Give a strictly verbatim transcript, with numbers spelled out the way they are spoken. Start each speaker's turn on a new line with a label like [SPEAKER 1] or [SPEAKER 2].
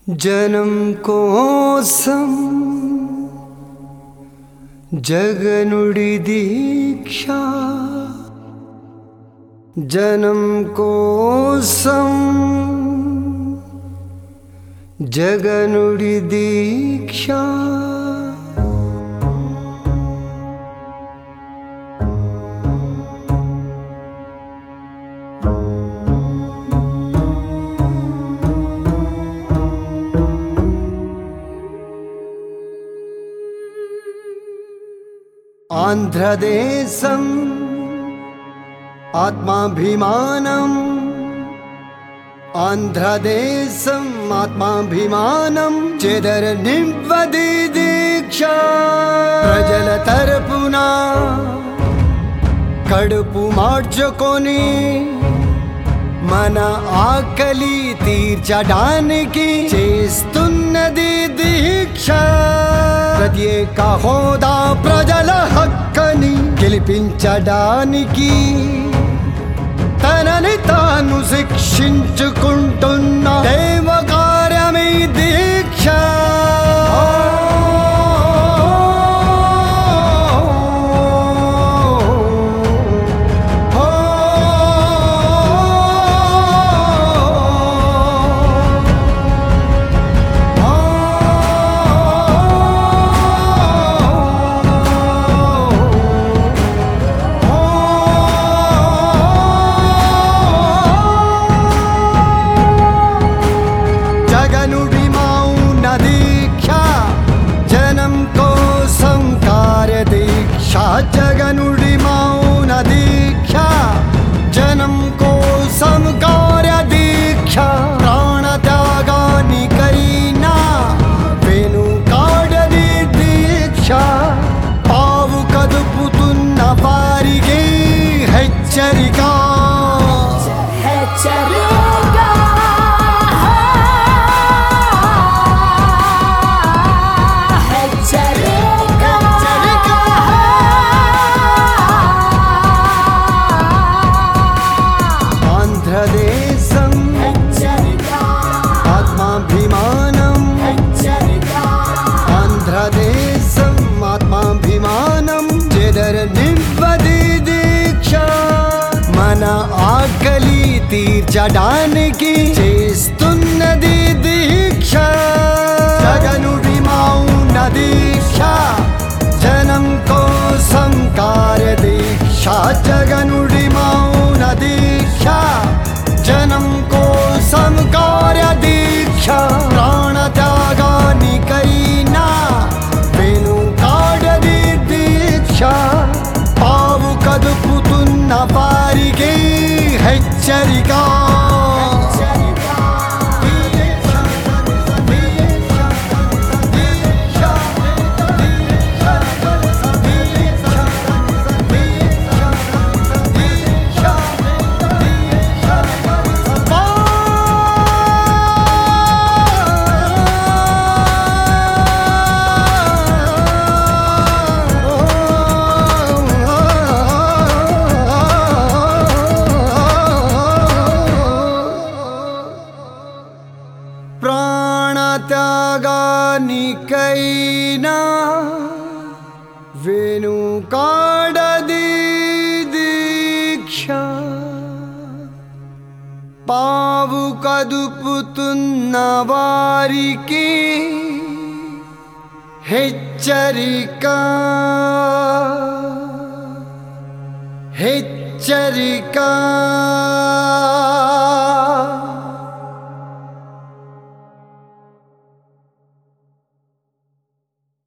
[SPEAKER 1] జనం కోసం జగనుడి దీక్ష, జనం కోసం జగనుడి దీక్ష. ఆంధ్రదేశం ఆత్మాభిమానం, ఆంధ్రదేశం ఆత్మాభిమానం చెదరనివ్వది దీక్ష. ప్రజల తరపున కడుపు మార్చుకొని మన ఆకలి తీర్చడానికి చేస్తున్నది దీక్ష. ప్రత్యేక హోదా ప్రజల హక్కని గెలిపించడానికి తనని తాను శిక్షించుకుంటున్న దేవకార్యమే దీక్ష. జగనుడి మౌన దీక్ష, జనం కోసం కార్య దీక్ష. ప్రాణ త్యాగానికైనా వెనుకాడది దీక్ష. పావు కదుపుతున్న వారికి హెచ్చరిక. ఆంధ్రదేశం ఆత్మాభిమానం, ఆంధ్రదేశం ఆత్మాభిమానం చెదరనివ్వది దీక్ష. మన ఆకలి తీర్చడానికి చేస్తున్నది దీక్ష. జగనుడి మౌన దీక్ష, జనం కోసం కార్య దీక్ష. జగనుడి మౌన దీక్ష, జనం కోసం కార్య దీక్ష. ప్రాణ త్యాగానికైనా వెనుకాడది దీక్ష. పావు కదుపుతున్న వారికి హెచ్చరిక. త్యాగానికైనా వెనుకాడది దీక్ష. పావు కదుపుతున్న వారికి హెచ్చరిక, హెచ్చరిక.